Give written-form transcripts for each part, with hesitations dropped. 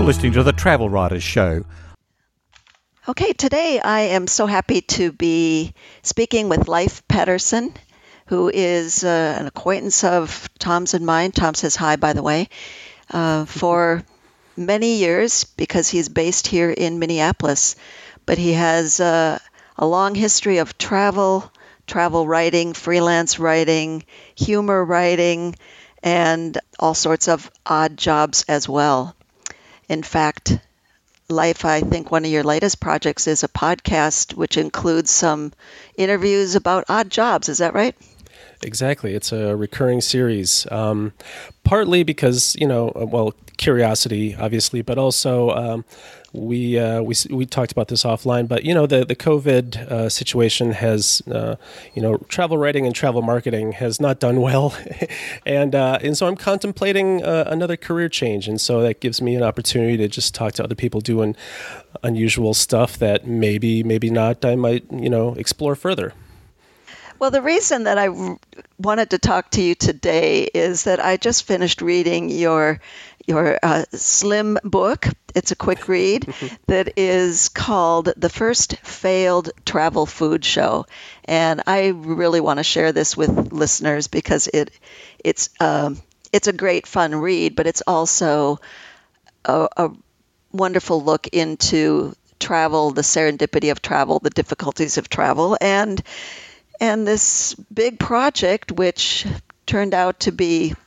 listening to the Travel Writers Show. Okay, today I am so happy to be speaking with Leif Pettersson, who is an acquaintance of Tom's and mine. Tom says hi, by the way, for many years because he's based here in Minneapolis. But he has a long history of travel writing, freelance writing, humor writing, and all sorts of odd jobs as well. In fact, Leif, I think one of your latest projects is a podcast which includes some interviews about odd jobs. Is that right? Exactly. It's a recurring series, partly because, curiosity, obviously, but also we talked about this offline, but, the COVID situation has, travel writing and travel marketing has not done well. and so I'm contemplating another career change. And so that gives me an opportunity to just talk to other people doing unusual stuff that maybe not I might, explore further. Well, the reason that I wanted to talk to you today is that I just finished reading your slim book. It's a quick read that is called The First Failed Travel Food Show. And I really want to share this with listeners because it's a great fun read, but it's also a wonderful look into travel, the serendipity of travel, the difficulties of travel, and this big project, which turned out to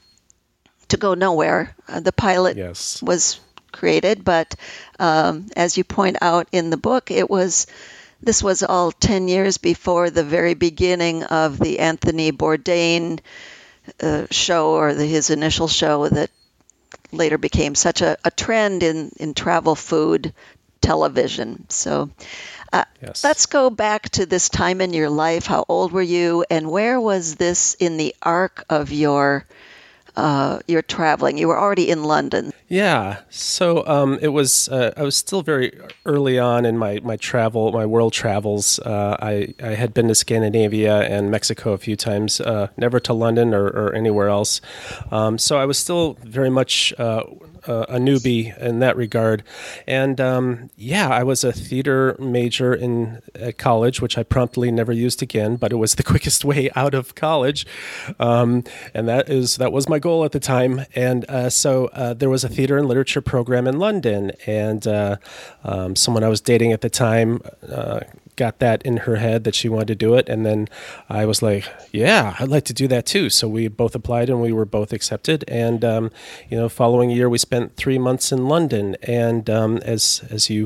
go nowhere. The pilot was created, but as you point out in the book, this was all 10 years before the very beginning of the Anthony Bourdain show, or his initial show that later became such a trend in travel food television. So let's go back to this time in your life. How old were you, and where was this in the arc of your traveling? You were already in London. Yeah, so it was. I was still very early on in my world travels. I had been to Scandinavia and Mexico a few times, never to London or anywhere else. So I was still very much a newbie in that regard. And I was a theater major at college, which I promptly never used again, but it was the quickest way out of college. And that was my goal at the time. And so there was a theater and literature program in London, and someone I was dating at the time got that in her head that she wanted to do it. And then I was like, yeah, I'd like to do that too. So we both applied and we were both accepted. And, following year, we spent 3 months in London. And as you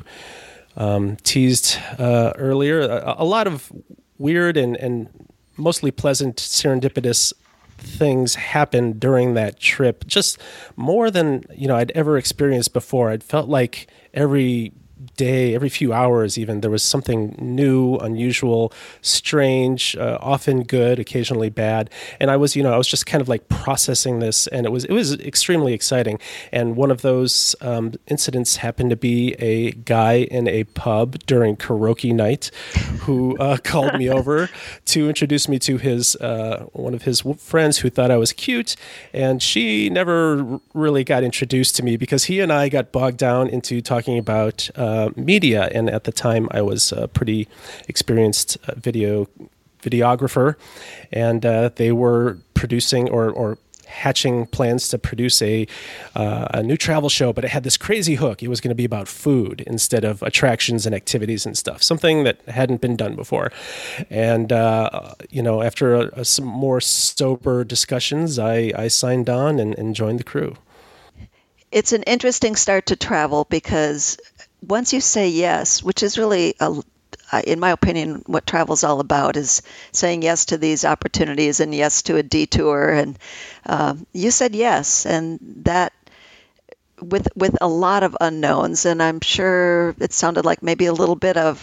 teased earlier, a lot of weird and mostly pleasant serendipitous things happened during that trip, just more than, I'd ever experienced before. I'd felt like every day, every few hours even, there was something new, unusual, strange, often good, occasionally bad. And I was just kind of like processing this, and it was extremely exciting. And one of those incidents happened to be a guy in a pub during karaoke night who called me over to introduce me to his one of his friends who thought I was cute, and she never really got introduced to me because he and I got bogged down into talking about media, and at the time I was a pretty experienced videographer, and they were producing or hatching plans to produce a new travel show, but it had this crazy hook. It was going to be about food instead of attractions and activities and stuff, something that hadn't been done before. And after some more sober discussions, I signed on and joined the crew. It's an interesting start to travel because once you say yes, which is really, in my opinion, what travel's all about, is saying yes to these opportunities and yes to a detour. And you said yes, and that with a lot of unknowns. And I'm sure it sounded like maybe a little bit of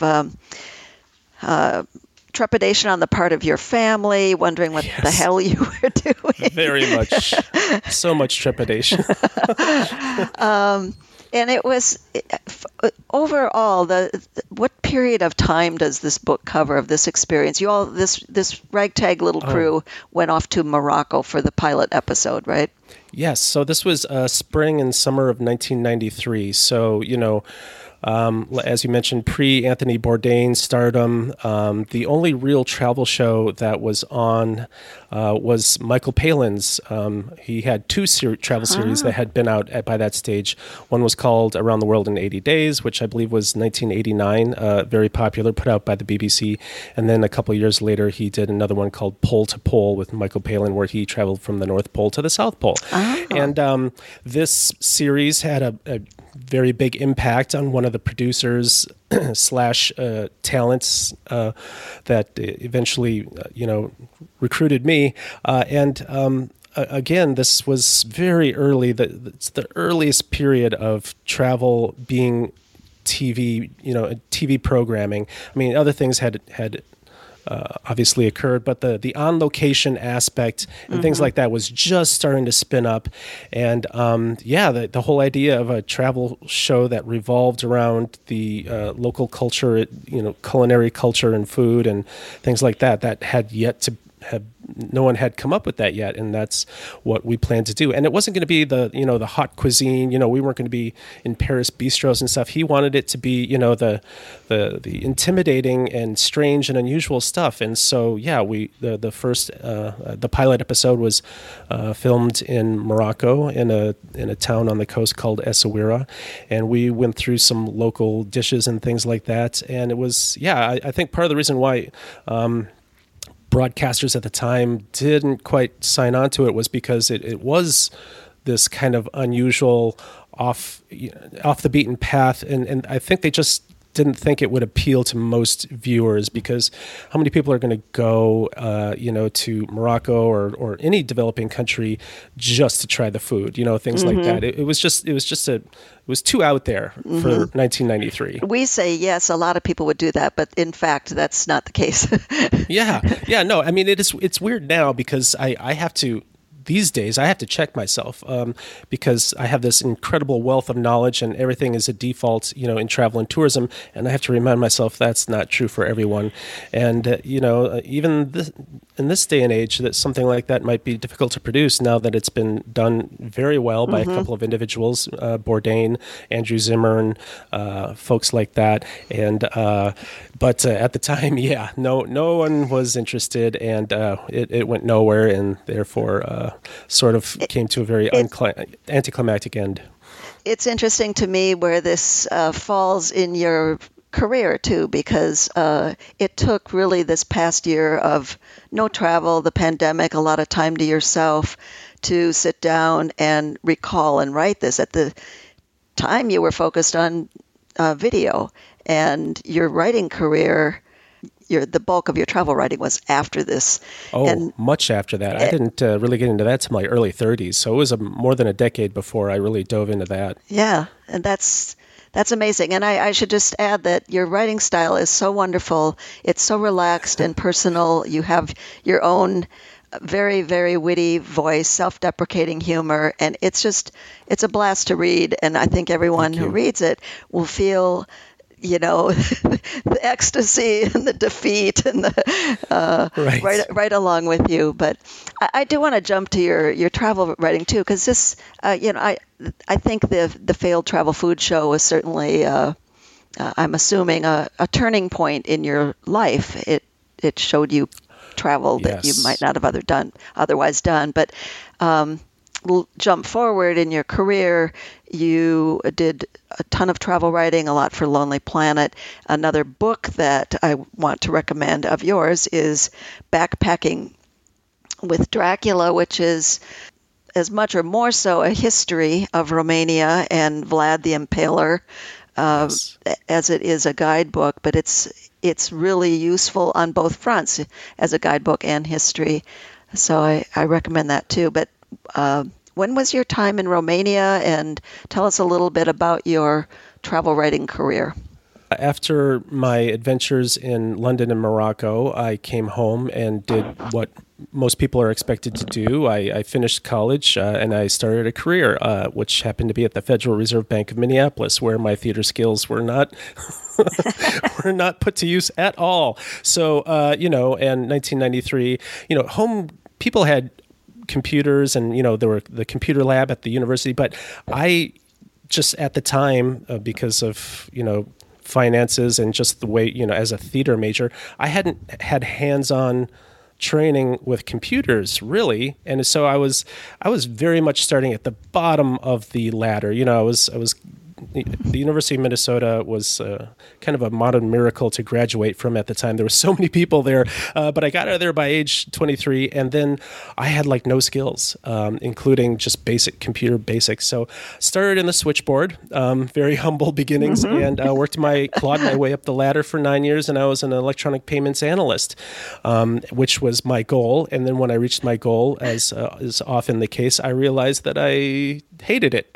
trepidation on the part of your family, wondering what the hell you were doing. Very much. So much trepidation. And it was overall what period of time does this book cover of this experience? You all this ragtag little crew went off to Morocco for the pilot episode, right? Yes. So this was spring and summer of 1993. So, as you mentioned, pre-Anthony Bourdain stardom, the only real travel show that was on was Michael Palin's. He had two travel series that had been out by that stage. One was called Around the World in 80 Days, which I believe was 1989, very popular, put out by the BBC. And then a couple of years later, he did another one called Pole to Pole with Michael Palin, where he traveled from the North Pole to the South Pole. And this series had a very big impact on one of the producers / talents that eventually, recruited me. Again, this was very early. It's the earliest period of travel being TV, TV programming. I mean, other things had obviously occurred, but the on-location aspect and things like that was just starting to spin up. And the whole idea of a travel show that revolved around the local culture, culinary culture and food and things like that had yet to have. No one had come up with that yet, and that's what we planned to do. And it wasn't going to be the hot cuisine. We weren't going to be in Paris bistros and stuff. He wanted it to be the intimidating and strange and unusual stuff. And so the first the pilot episode was filmed in Morocco in a town on the coast called Essaouira, and we went through some local dishes and things like that. And it was I think part of the reason why broadcasters at the time didn't quite sign on to it was because it was this kind of unusual off the beaten path, and I think they just didn't think it would appeal to most viewers, because how many people are going to go to Morocco or any developing country just to try the food, things like that. It was too out there for 1993. We say yes, a lot of people would do that, but in fact that's not the case. No, I mean it's weird now, because I have to. These days, I have to check myself because I have this incredible wealth of knowledge, and everything is a default, in travel and tourism. And I have to remind myself that's not true for everyone. And even in this day and age, that something like that might be difficult to produce now that it's been done very well by a couple of individuals, Bourdain, Andrew Zimmern, folks like that. And but at the time, no one was interested, and it went nowhere, and therefore. Sort of came to a very anticlimactic end. It's interesting to me where this falls in your career too, because it took really this past year of no travel, the pandemic, a lot of time to yourself to sit down and recall and write this. At the time you were focused on video, and your writing career, the bulk of your travel writing was after this. Much after that. I didn't really get into that till my early 30s, so it was more than a decade before I really dove into that. Yeah, and that's amazing. And I should just add that your writing style is so wonderful. It's so relaxed and personal. You have your own very, very witty voice, self-deprecating humor, and it's a blast to read. And I think everyone who reads it will feel the ecstasy and the defeat and the right along with you. But I do want to jump to your travel writing too, because this, I think the failed travel food show was certainly, I'm assuming, a turning point in your life. It showed you travel that you might not have otherwise done. But we'll jump forward in your career. You did a ton of travel writing, a lot for Lonely Planet. Another book that I want to recommend of yours is Backpacking with Dracula, which is as much or more so a history of Romania and Vlad the Impaler as it is a guidebook, but it's really useful on both fronts as a guidebook and history. So I recommend that too. But when was your time in Romania, and tell us a little bit about your travel writing career? After my adventures in London and Morocco, I came home and did what most people are expected to do. I finished college and I started a career, which happened to be at the Federal Reserve Bank of Minneapolis, where my theater skills were not were not put to use at all. So, and 1993, home people had computers, and there were the computer lab at the university, but I just at the time, because of finances and just the way as a theater major, I hadn't had hands-on training with computers really, and so I was very much starting at the bottom of the ladder. The University of Minnesota was kind of a modern miracle to graduate from at the time. There were so many people there, but I got out of there by age 23, and then I had no skills, including just basic computer basics. So started in the switchboard, very humble beginnings, and clawed my way up the ladder for 9 years, and I was an electronic payments analyst, which was my goal. And then when I reached my goal, as is often the case, I realized that I hated it.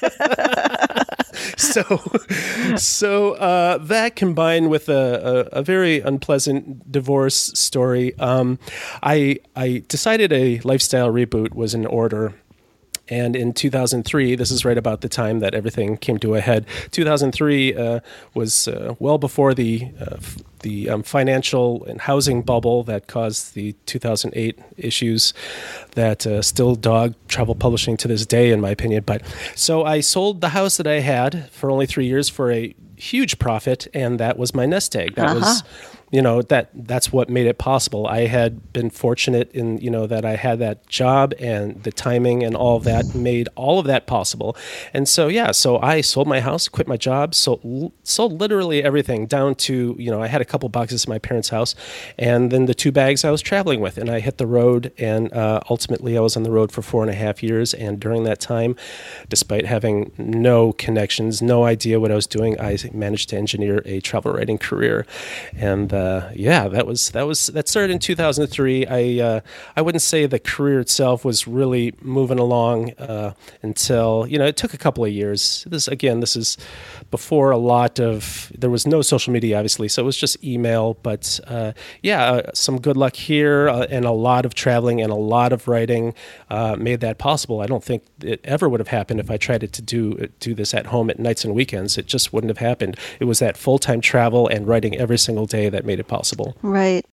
So that combined with a very unpleasant divorce story, I decided a lifestyle reboot was in order. And in 2003, this is right about the time that everything came to a head. 2003 was well before the financial and housing bubble that caused the 2008 issues that still dog travel publishing to this day, in my opinion. But so I sold the house that I had for only 3 years for a huge profit, and that was my nest egg. That was that's what made it possible. I had been fortunate in, that I had that job, and the timing and all of that made all of that possible. And so I sold my house, quit my job, sold literally everything down to, I had a couple boxes in my parents' house, and then the 2 bags I was traveling with, and I hit the road, and ultimately I was on the road for 4.5 years. And during that time, despite having no connections, no idea what I was doing, I managed to engineer a travel writing career. And that started in 2003. I wouldn't say the career itself was really moving along until it took a couple of years. This is before there was no social media, obviously, so it was just email. But some good luck here, and a lot of traveling and a lot of writing made that possible. I don't think it ever would have happened if I tried to do this at home at nights and weekends. It just wouldn't have happened. It was that full-time travel and writing every single day that made it possible. Right.